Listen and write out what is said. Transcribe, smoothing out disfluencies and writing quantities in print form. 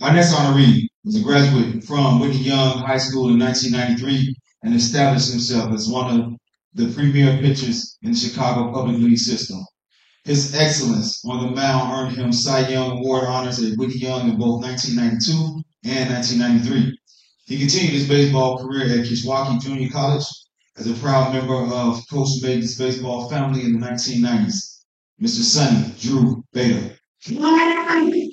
Our next honoree was a graduate from Whitney Young High School in 1993 and established himself as one of the premier pitchers in the Chicago Public League system. His excellence on the mound earned him Cy Young Award honors at Whitney Young in both 1992 and 1993. He continued his baseball career at Kishwaukee Junior College as a proud member of Coach Maden's baseball family in the 1990s. Mr. Sonny Drew Bader.